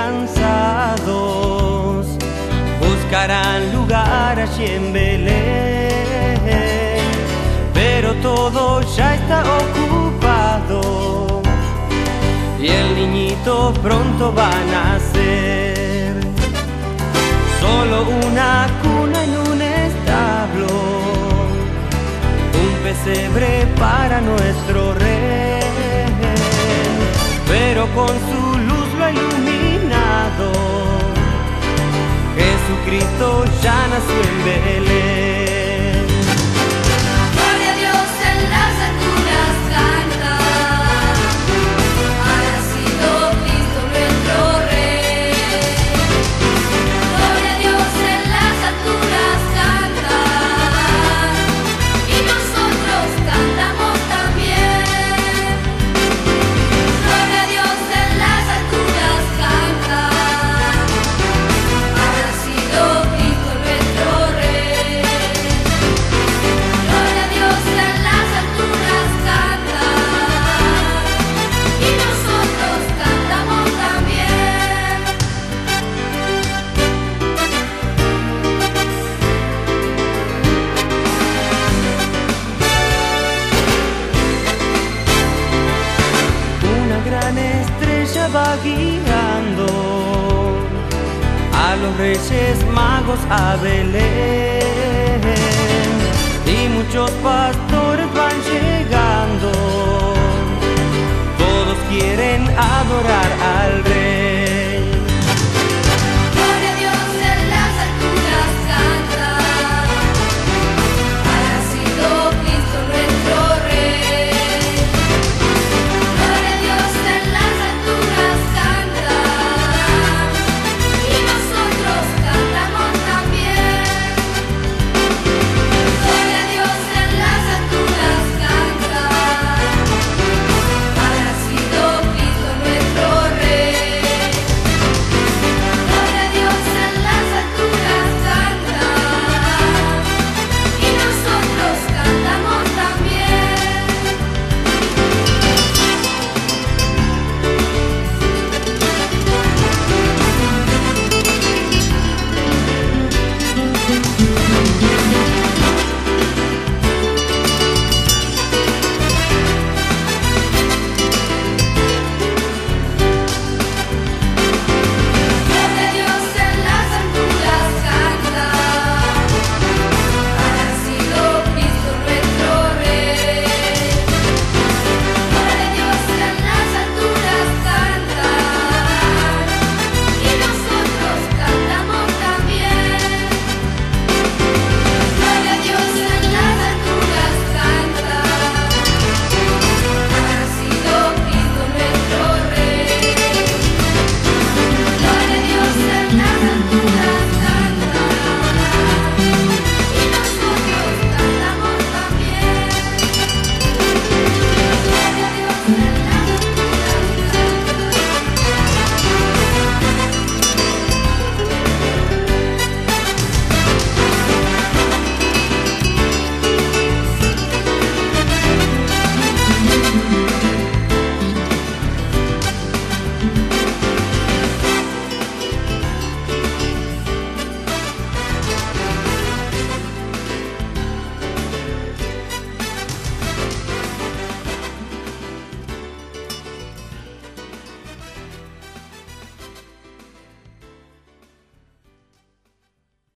cansados buscarán lugar allí en Belén, pero todo ya está ocupado y el niñito pronto va a nacer. Solo una cuna en un establo, un pesebre para nuestro rey, pero con su luz lo ha iluminado. Jesucristo ya nació en Belén. Gloria a Dios en las alturas canta, ha nacido Cristo nuestro Rey. Gloria a Dios en las alturas canta, y nosotros cantamos también. Gloria a Dios en las alturas canta, ha nacido Cristo nuestro Rey. Gloria a Dios en las alturas canta, y nosotros cantamos también. Una gran estrella va guiando a los reyes magos a Belén, y muchos pastores van llegando, todos quieren adorar al rey.